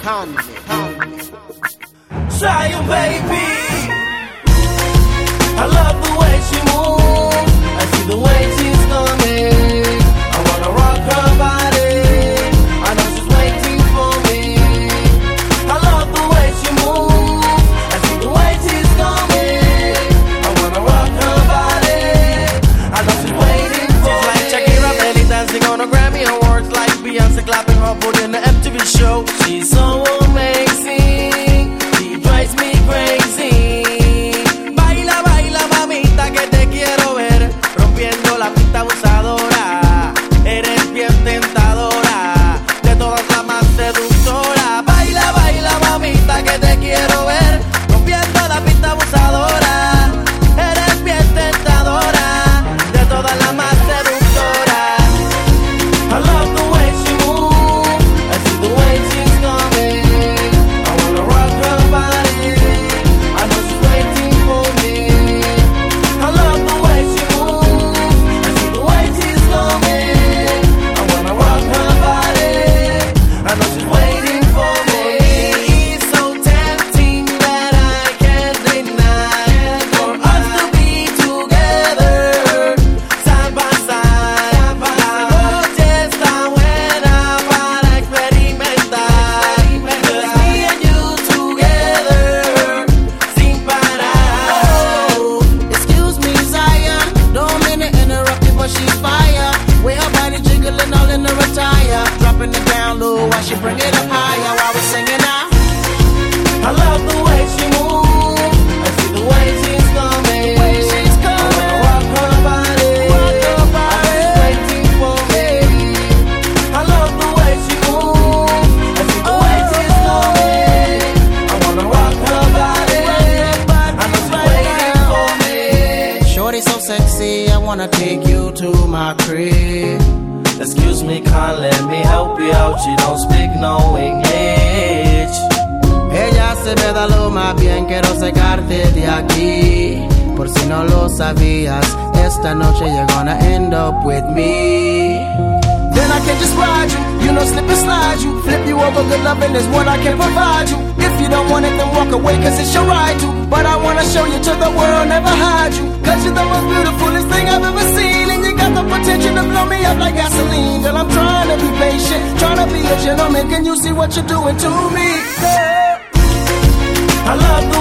Zion, baby, I love the way she moves. I see the way she's coming. I wanna rock her body. I know she's waiting for me. I love the way she moves. I see the way she's coming. I wanna rock her body. I know she's waiting for me. She's like Shakira belly dancing on a Grammy Awards, like Beyonce clapping her foot in the MTV show. She's so amazing. She drives me crazy. Baila, baila, mamita, que te quiero ver. Rompiendo la pista abusadora. Eres bien tentadora. De todas la más seductora. Baila, baila, mamita, que te quiero ver. Rompiendo la pista abusadora. Eres bien tentadora. De todas la más seductora. I love the way she moves. I see the way she's coming. I wanna rock her body. I know she's waiting for me. I love the way she moves. I see the way she's coming. I wanna rock her body. I know she's waiting for me. It's so tempting that I can't deny. For us to be together, side by side. La noche está buena para experimentar. Just me and you together, sin parar. Excuse me, Zion. Don't mean to interrupt you, but she's fire. With her body jiggling all in her attire. Dropping it down low while she bring it up higher while we singing out. I love the way she moves. I see the way she's coming. She's coming. I wanna rock her body. Rock her body. I know she's waiting for me. I love the way she moves. I see the way she's coming. I wanna rock her body. I know she's waiting for me. Shorty so sexy, I wanna take you to my crib. Excuse me, can't let me help you out. She don't speak no English. Ella se ve da lo más bien, quiero sacarte de aquí. Por si no lo sabías, esta noche you're gonna end up with me. Then I can just ride you, slip and slide you. Flip you over, good loving is what I can provide you. If you don't want it, then walk away, cause it's your right to. But I wanna show you to the world, never hide you. Cause you're the most beautifulest thing I've ever seen. And you got the potential to blow me up like gasoline. Girl, I'm trying to be patient, trying to be a gentleman. Can you see what you're doing to me? Girl? I love the